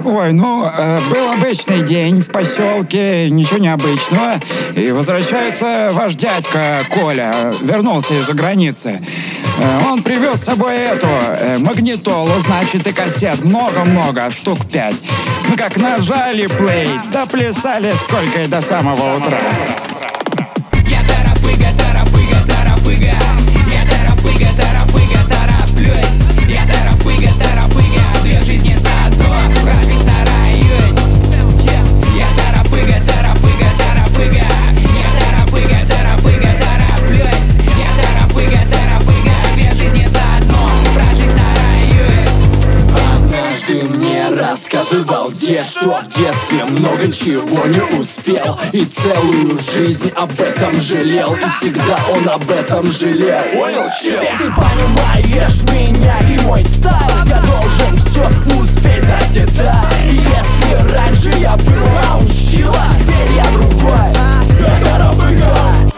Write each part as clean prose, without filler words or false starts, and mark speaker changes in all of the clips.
Speaker 1: Ой, был обычный день в поселке, ничего необычного. И возвращается ваш дядька Коля, вернулся из-за границы. Он привез с собой эту магнитолу, значит, и кассет много-много, штук 5. Мы как нажали плей, да плясали сколько и до самого утра.
Speaker 2: Я тарапыга, тарапыга, тарапыга. Я тарапыга, тарапыга, тараплюсь. Я тарапыга, тарапыга, две жизни заодно, прожить стараюсь. Я тарапыга, тарапыга, тарапыга. Я тарапыга, тарапыга, тараплюсь. Я тарапыга, тарапыга, две жизни заодно, прожить стараюсь.
Speaker 3: Однажды мне рассказывал дед, что в детстве много чего не успел, и целую жизнь об этом жалел, и всегда он об этом жалел. Понял, чел? Теперь ты понимаешь меня и мой стайл. Я должен все успеть за деда. И если раньше я был лаунчила, теперь я другой. Я тарапыга.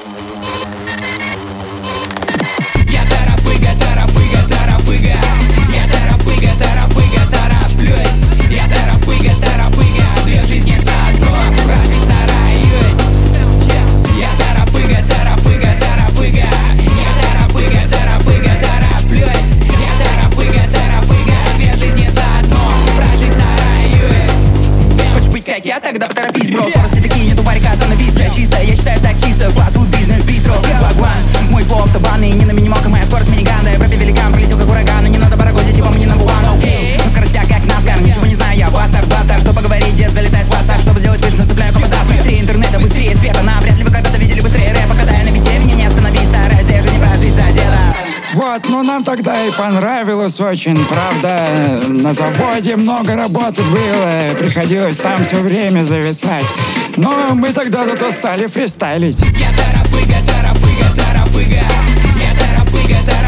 Speaker 2: Я тарапыга, тарапыга, тарапыга. Я тарапыга, тарапыга, тараплюсь. Я тарапыга, тарапыга, две жизни заодно, прожить стараюсь. Я тарапыга, тарапыга, тарапыга. Я тарапыга, тарапыга, тараплюсь. Я тарапыга, тарапыга, две жизни заодно, прожить стараюсь. Хочешь быть как я, тогда поторопись, бро. Скорости такие, нету варика, остановись. Я чисто, я считаю так чисто. Фастфуд, бизнес, бистро, вагван. Мой флоу автобаны, не на минималках, моя скорость миниган. Да, Европе великан, прилетел как ураган. И не надо барагозить, его мне number one, окей. На скоростях как наскар, ничего не знаю, я бастард, бастард. Что поговорить, дед залетает в WhatsApp. Чтобы сделать выше, нацепляю попадав. Быстрее интернета, быстрее света. Навряд ли вы когда-то видели быстрее рэпа. Когда я на бите, меня не остановить. Стараюсь даже не прожить за дело.
Speaker 1: Вот, нам тогда и понравилось очень, правда. На заводе много работы было, приходилось там все время зависать. Но мы тогда зато стали фристайлить.
Speaker 2: Я тарапыга, тарапыга, тарапыга. Я тарапыга, тарапыга.